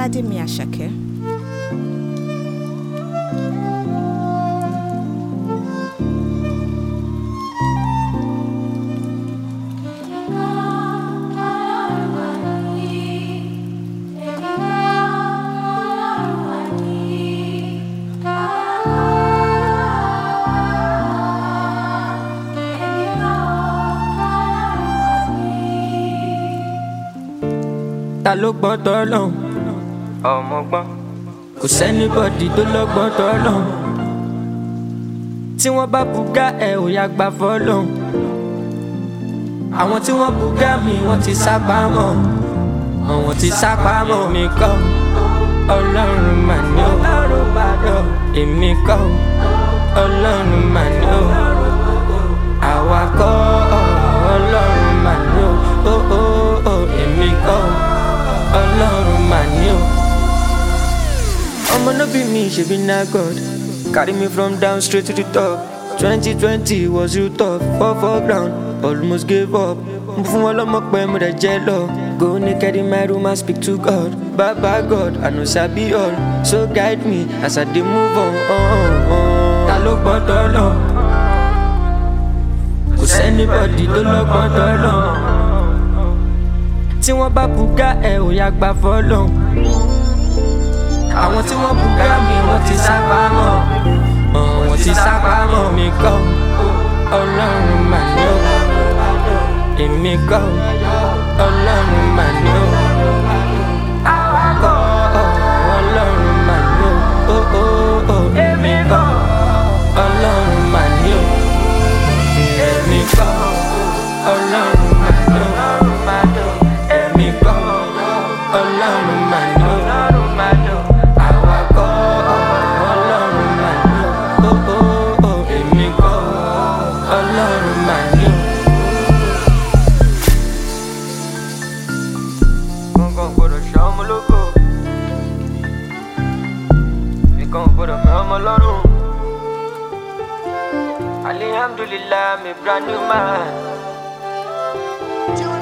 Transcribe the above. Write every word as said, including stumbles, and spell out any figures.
Ọládèmí Àṣàkẹ́. Ta ló gbọ́n tọ́lọ́hun ọmọ gbọ́n kò sẹ́nibọ́dì tó lọ́gbọ́n tọ́lọ́hun tí wọ́n bá bùgá ẹ̀ ò yá gbà fọ́lọ́hun àwọn tí wọ́n bùgá mi wọ́n ti sá pamọ́ àwọn tí sá pamọ́ mi kọ́ Ọlọ́run mà ní o èmi kọ́ Ọlọ́run mà ní o àwa kọ́ Ọlọ́run mà ní o èmi kọ́ Ọlọ́run mà ní o. Ọmọ no be me, shebi na God. Carry me from down straight to the top. twenty twenty was real tough. Fall for ground, almost gave up. Mo fún wọn lọ́mọ pé mo dẹ̀ jẹ́ lọ. Go naked in my room and speak to God. Baba God, I no sabi all. So guide me as I dey move on. Ta ló gbọ́n tọ́lọ̀? Kò sẹ́nibọ́dì tó lọ́gbọ́n tọ́lọ̀. Tí wọ́n bá bùgá ẹ̀ ò yá gbà fọ́lọ́hun àwọn tí wọ́n bùgá mi wọ́n ti sá pamọ́ wọ́n ti sá pamọ́ mi kọ́ Ọlọ́run mà ní o èmi kọ́ Ọlọ́run mà ní o àwa kọ́ Ọlọ́run mà ní o èmi kọ́ Ọlọ́run mà ní o èmi kọ́ Ọlọ́run mà ní o. Ọlọ́run mà ní o, àwa kọ́ Ọlọ́run mà ní o, èmi kọ́ Ọlọ́run mà ní o. Nǹkan gbọ́dọ̀ ṣe ọmọ lógo, nǹkan gbọ́dọ̀ fẹ́ ọmọ lọ́rùn. Alhamdulillah, I'm a brand new man.